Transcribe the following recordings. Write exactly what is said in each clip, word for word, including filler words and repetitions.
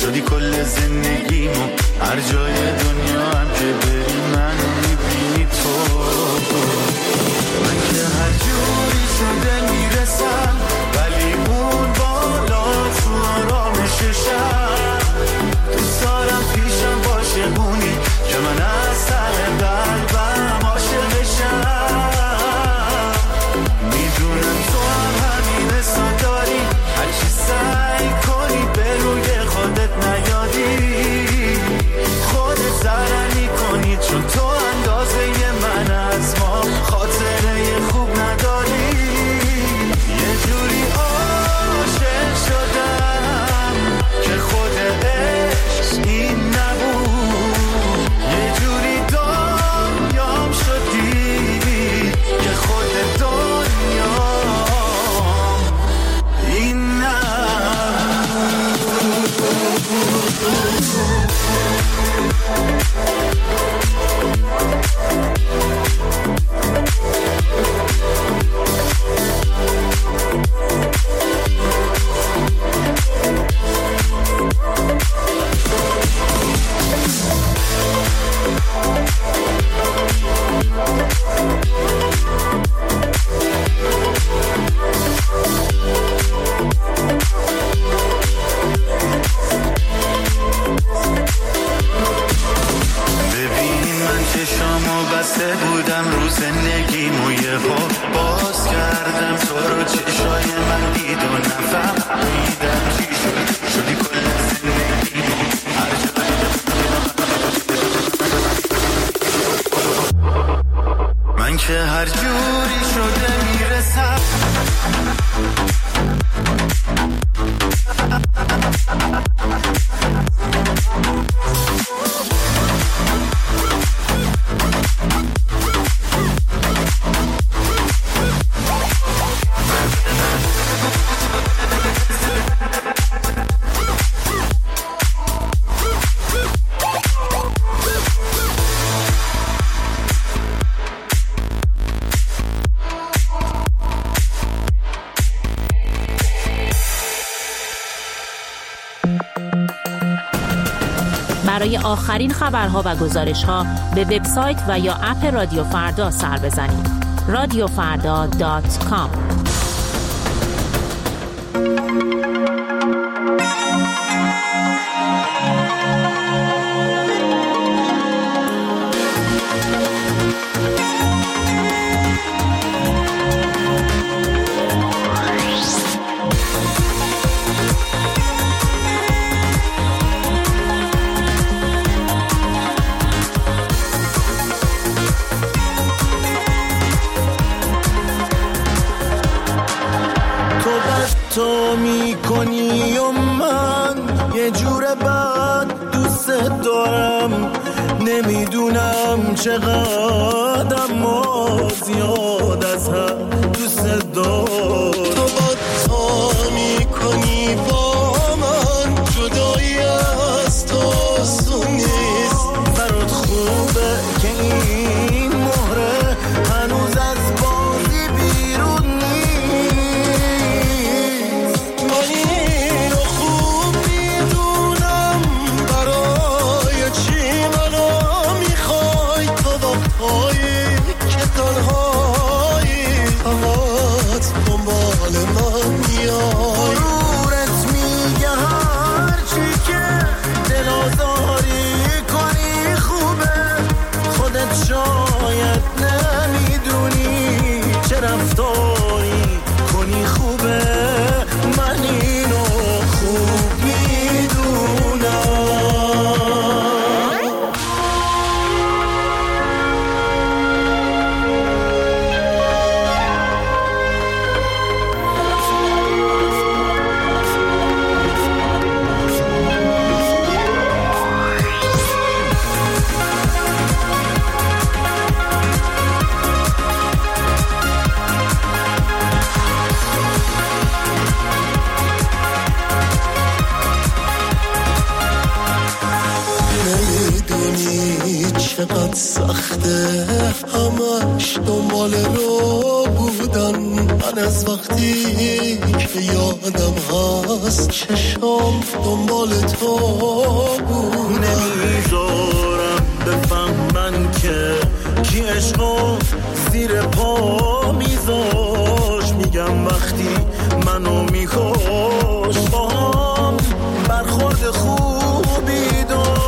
شدی کل زندگیمو، هر جای دنیا هم که بری منو میبینی تو. من که هر جوری شده میرسم، ولی اون بالا تو آرامششم. دوست دارم پیشم باشه اونی که من از سر قلبم عاشقشم. میدونم تو هم همین حسا داری، هرچی سعی کنی به روی خودت نیاری، خودت ضرر میکنی چون تو اندازه من از ما خاطره خوب نداری. یه جوری عاشق شدم که خود عشق این نبود، یه جوری دنیام شدی که خود دنیام این نبود. بسته بودم رو زندگیمو، یه بار باز کردم تو رو، چشای من دید و نفهمیدم چی شد، شدی کل زندگیمو، هر جای من که هر جوری شده میرسم. برای آخرین خبرها و گزارش‌ها به وبسایت و یا اپ رادیو فردا سر بزنید. رادیو فردا دات کام. تو میکنی و من یه جور بد دوست دارم، نمیدونم چقدر اما زیاد از هم دوست دارم. تو با تا میکنی با من، جدایی از تو آسون نیست. برات خوبه که این مهره هنوز از بازی بیرون نیست. من اینو خوب میدونم، برای چی منو میخوای. تو وقتایی که تنهایی فقط بهت سخته، همش دنبال رو بودن. من از وقتی که یادم هست چشام دنبال تو بود. نمیذارم بفهمن که کی عشقو زیر پا میذاش. میگم وقتی منو میکش با هم برخورد خوبی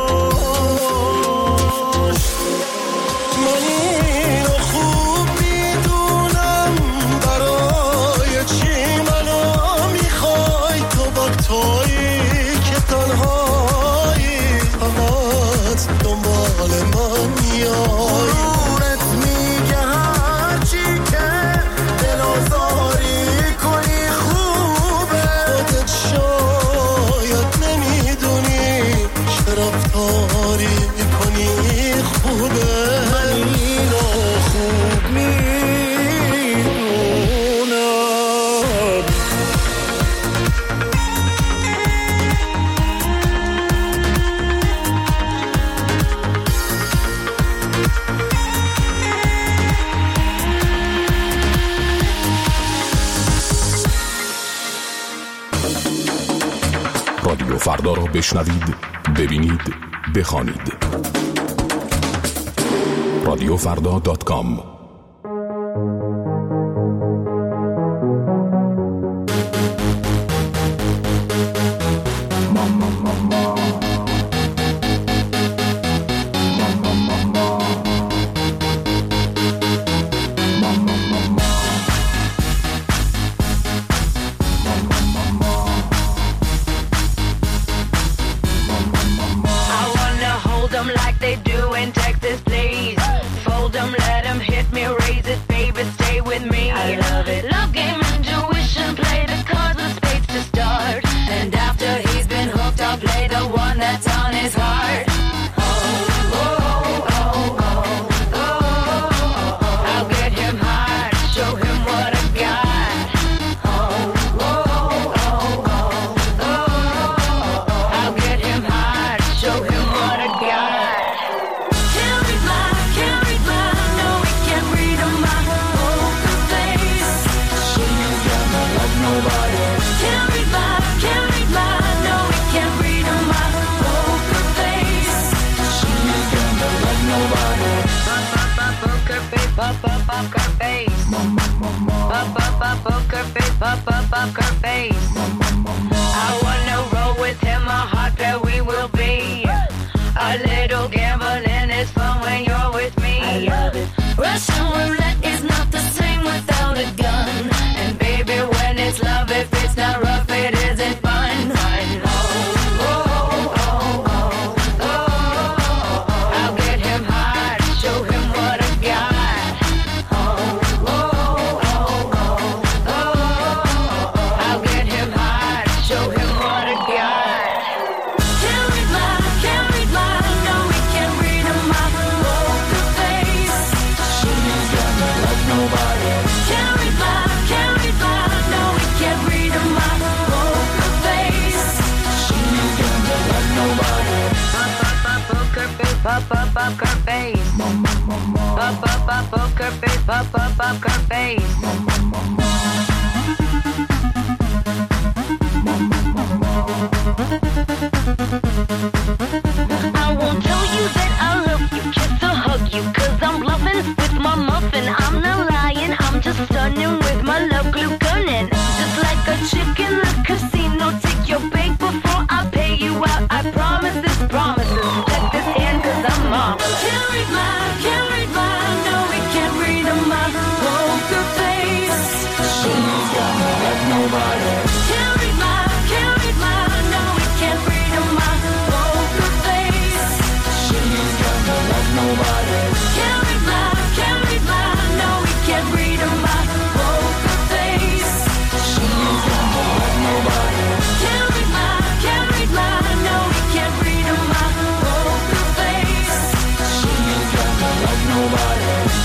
داشت. من اینو خوب میدونم برای چی منو میخوای. تو وقتایی که تنهایی فقط دنبال من میای. غرورت میگه هرچی که دل آزاری کنی خوبه. خودت شاید نمیدونی چه رفتاری کنی خوبه. من اینو خوب میدونم. رادیو فردا را بشنوید، ببینید، بخوانید. رادیو فردا دات کام.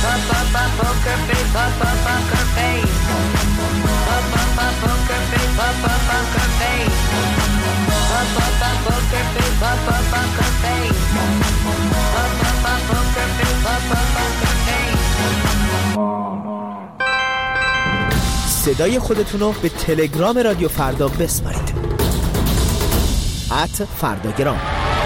Poker face, صدای خودتون رو به تلگرام رادیو فردا بسپارید. ات فرداگرام.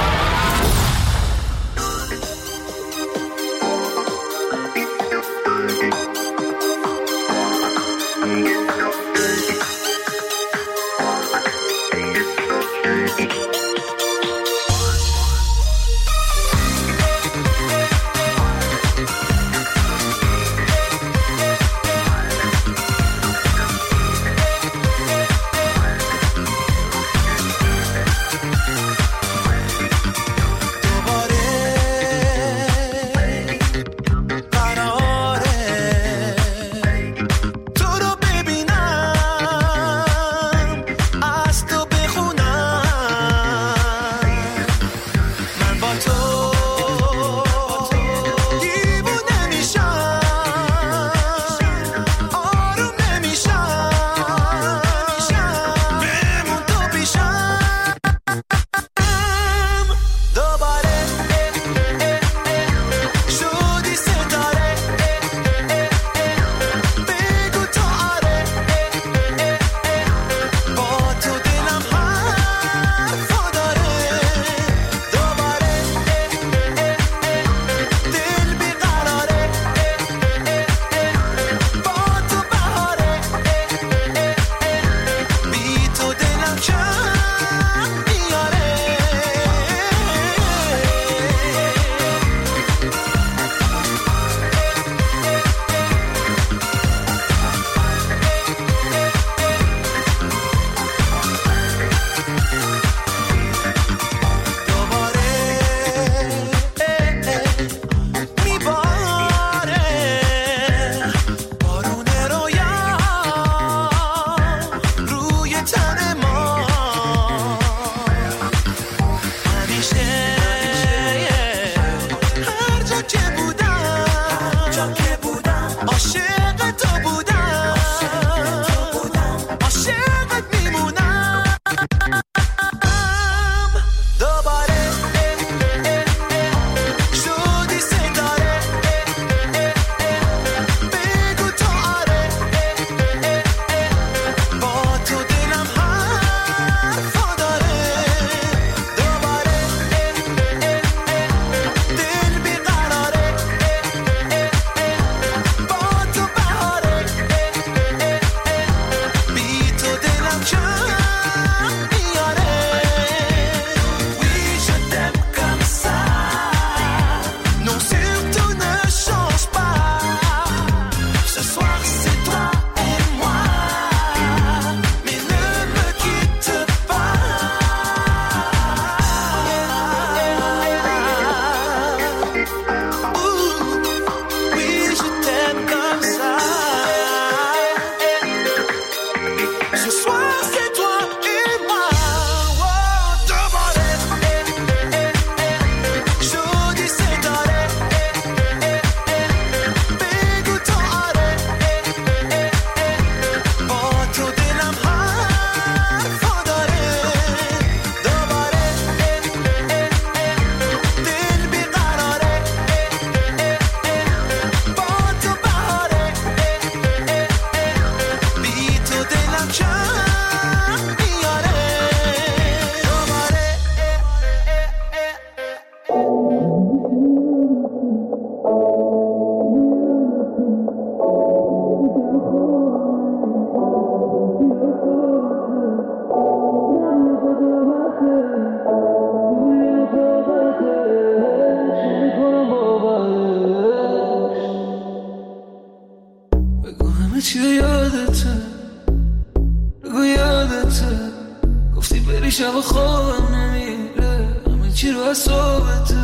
شب خوابم نمیره همه چی رو از صحبته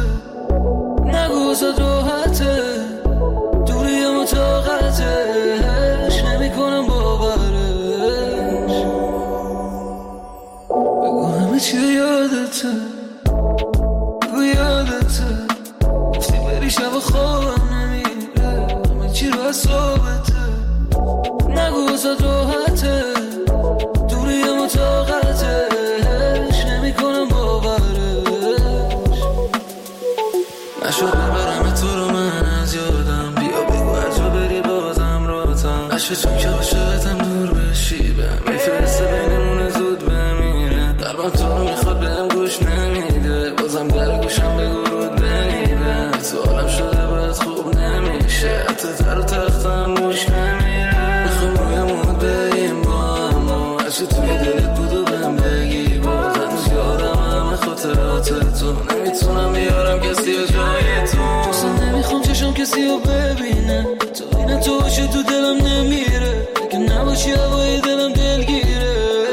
نگو زد راحته دوریم و طاقتش نمی کنم باورش بگو همه چی یادته بگو یادته گفتی بری شب خوابم نمیره همه چی رو از صحبته نگو زد راحته دوریم و طاقتش کنم باورش نشد ببرم تو رو من از یادم بیا بگو هر جا بری بازم را نشه توی دلت بود و بهم بگی باز هنوز یادم همه خاطرات تو نمیتونم بیارم کسی و جای تو اصلا نمیخوام چشم کسی رو ببینه تو اینه تو باشه تو دلم نمیره اگه نباشی هوای دلم دلگیره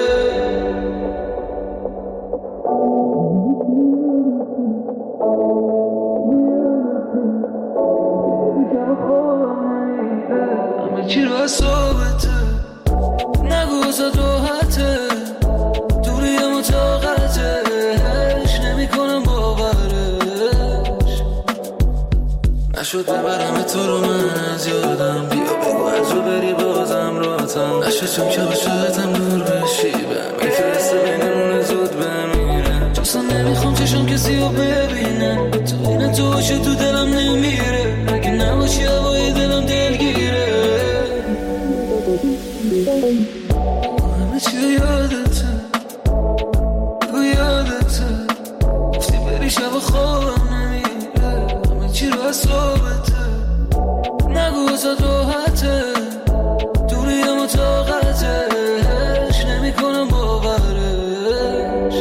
همه چی رو اصابته نگو ازت راحته دوری مطاقتش نمی کنم باورش نشد ببرم تو رو من از یادم بیا بگو از رو بری بازم راتم نشد چون که باشدتم دور بشی بهم میفرسته بینمون زود بمیره چون نمیخوام چشم کسی رو ببینه تو اینه تو باشه تو دلم نمیره اگه نباشی هوای دلم دلگیره همه چی یادته بگو یادته گفتی بری شب خوابم نمیره همه چی رو اصابته نگو ازت راحته دوری مطاقتش نمی کنم باورش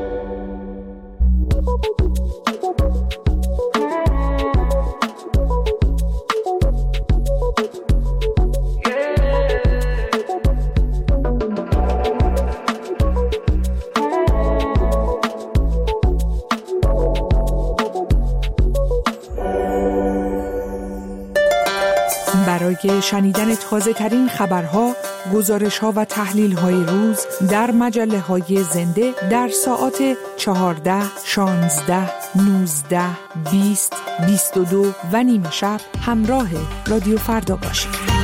برای شنیدن تازه ترین خبرها، گزارش‌ها و تحلیل‌های روز در مجله‌های زنده در ساعات چهارده، شانزده، نوزده، بیست، بیست و دو و نیمه شب همراه رادیو فردا باشید.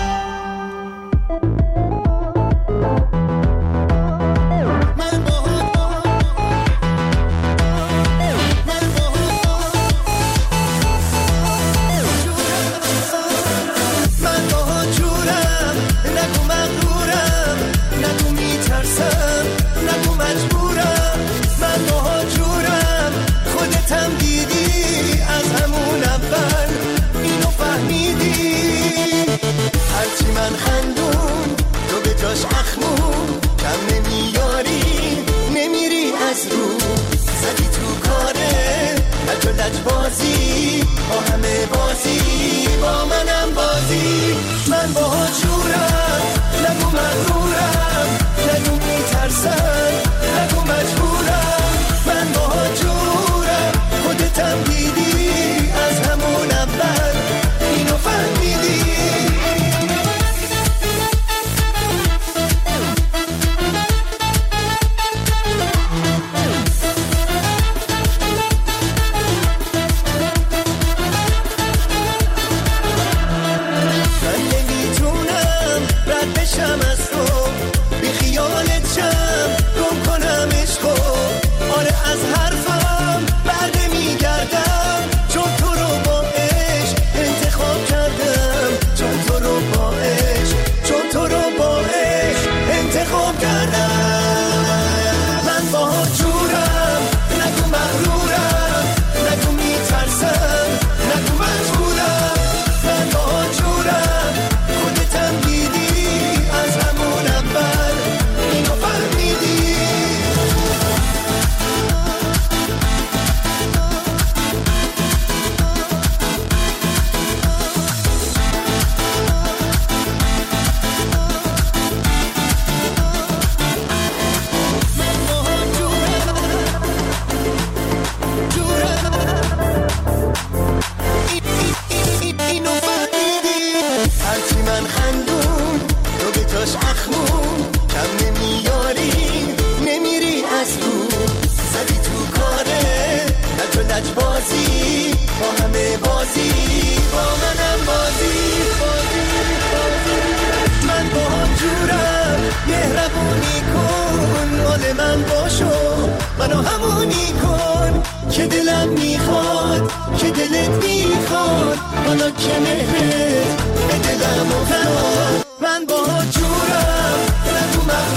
بازی با همه بازی با منم بازی من با جورم نگو مغرورم نگو میترسم نگو مجبورم من با جورم خودتم دیدی از همون اول اینو فهمیدی منو همونی کن که دلم میخواد که دلت میخواد حالا که مهرت به دلم افتاد من با جورم نگو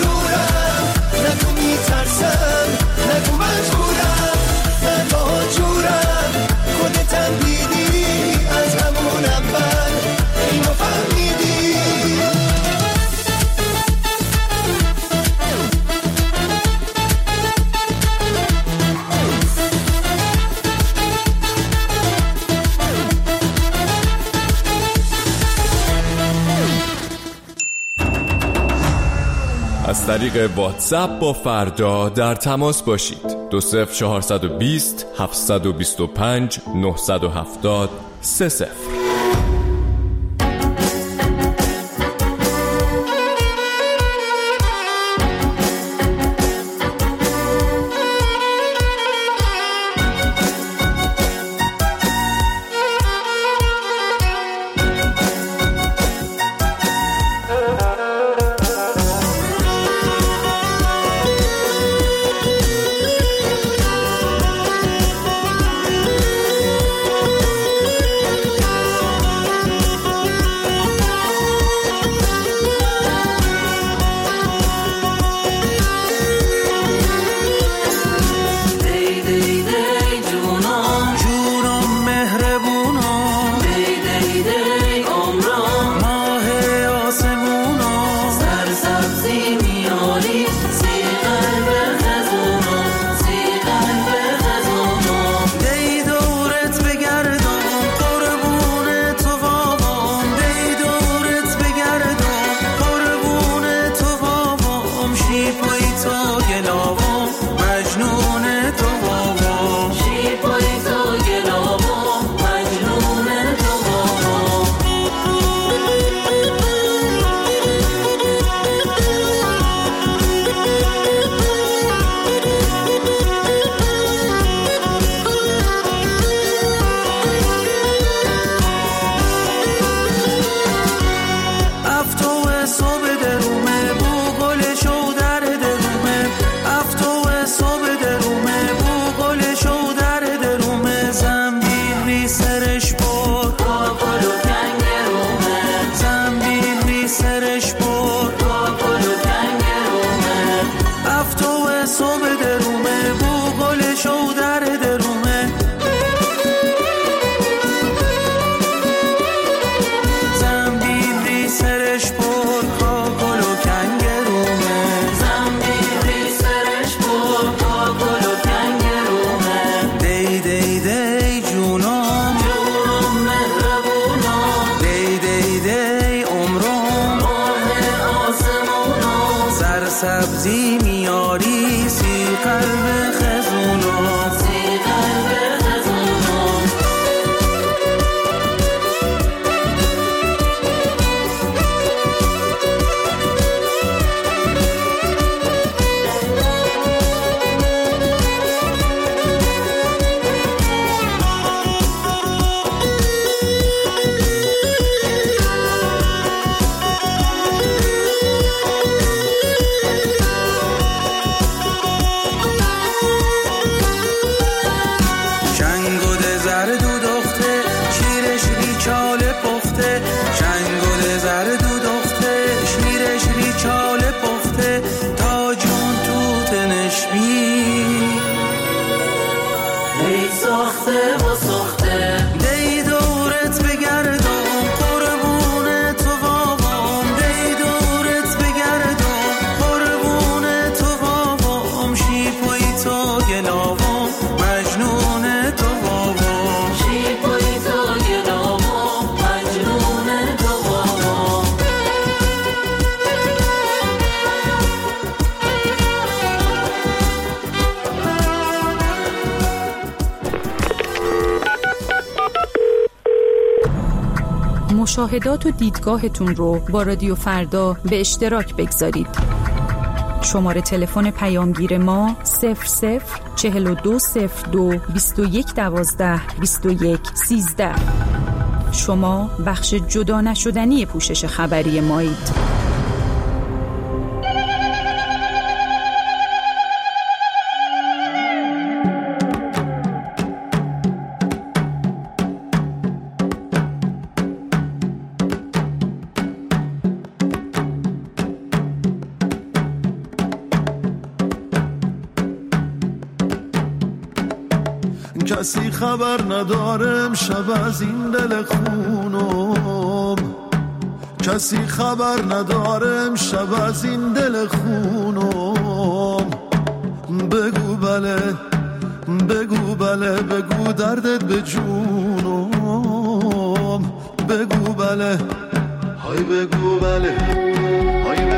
مغرورم نگو میترسم نگو مجبورم من با جورم خودتم دیدی از همون اول اینو فهمیدی از طریق واتساپ با فردا در تماس باشید. دو صفر چهارصد و بیست هفتصد و بیست و پنج نهصد و هفتاد سه صفر. سبزی میاری سی قلب خزونا سی قلب خزونا مشاهدات و دیدگاهتون رو با رادیو فردا به اشتراک بگذارید. شماره تلفن پیامگیر ما صفر صفر چهل و دو صفر دو بیست و یک دوازده بیست و یک سیزده. شما بخش جدا نشدنی پوشش خبری مایید. کسی خبر ندارم شب از این دل خونم، کسی خبر ندارم شب از این دل خونم. بگو بله بگو بله بگو دردت به جونم. بگو بله های بگو بله های